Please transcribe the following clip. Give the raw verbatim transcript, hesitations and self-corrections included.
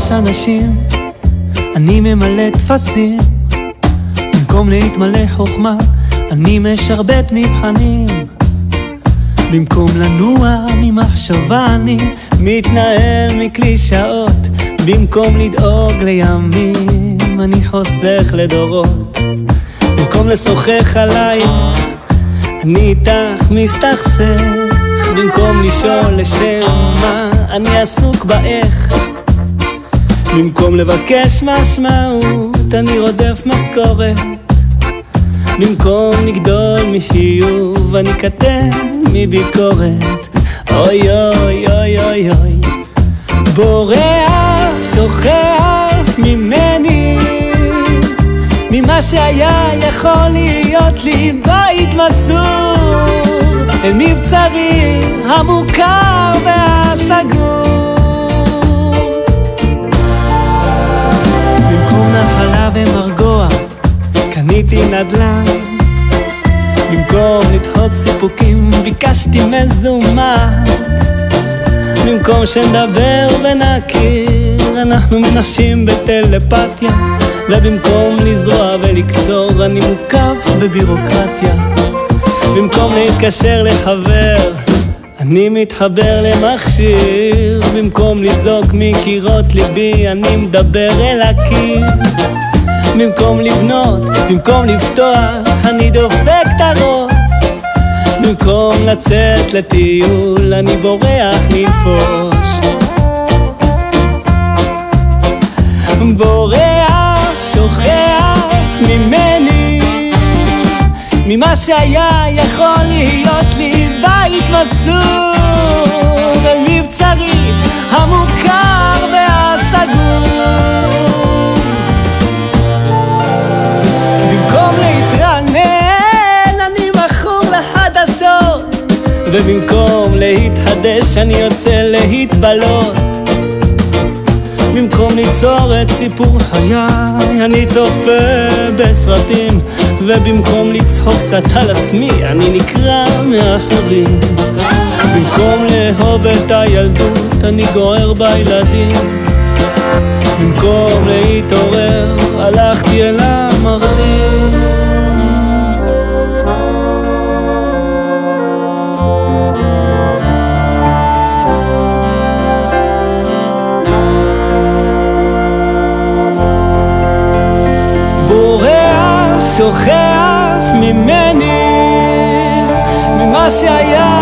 יש אנשים, אני ממלא תפסים, במקום להתמלא חוכמה, אני משרבט מבחנים. במקום לנוע ממחשבה, אני מתנהל מקלישאות, במקום לדאוג לימים, אני חוסך לדורות. במקום לשוחח עלייך, אני איתך מסתכסך, במקום לשאול לשם מה, אני עסוק באיך. במקום לבקש משמעות, אני רודף משכורת, במקום לגדול מחיוב, אני קטן מביקורת. אוי אוי אוי אוי אוי, בורח, שוכח ממני, ממה שהיה יכול להיות לי בית מסור, אל מבצרי המוכר והסגור. במקום נחלה ומרגוע, קניתי נדל"ן, במקום לדחות סיפוקים, ביקשתי מזומן. במקום שנדבר ונכיר, אנחנו מנשים בטלפתיה, ובמקום לזרוע ולקצור, אני מוקף בבירוקרטיה. במקום להתקשר לחבר, אני מתחבר למכשיר, במקום לזעוק מקירות ליבי, אני מדבר אל הקיר. במקום לבנות, במקום לפתוח, אני דופק את הראש, במקום לצאת לטיול, אני בורח לנפוש. בורח, שוכח ממני, ממה שהיה יכול להיות לי בית מסור, אל מבצרי המוכר והסגור. במקום להתרנן, אני מכור לחדשות, ובמקום להתחדש, אני יוצא להתבלות. במקום ליצור את סיפור חיי, אני צופה בסרטים, ובמקום לצחוק קצת על עצמי, אני נקרא מאחרים. במקום לאהוב את הילדות, אני גוער בילדים, במקום להתעורר, הלכתי אל המרדים. בורח, שוכח ממני, ממה שהיה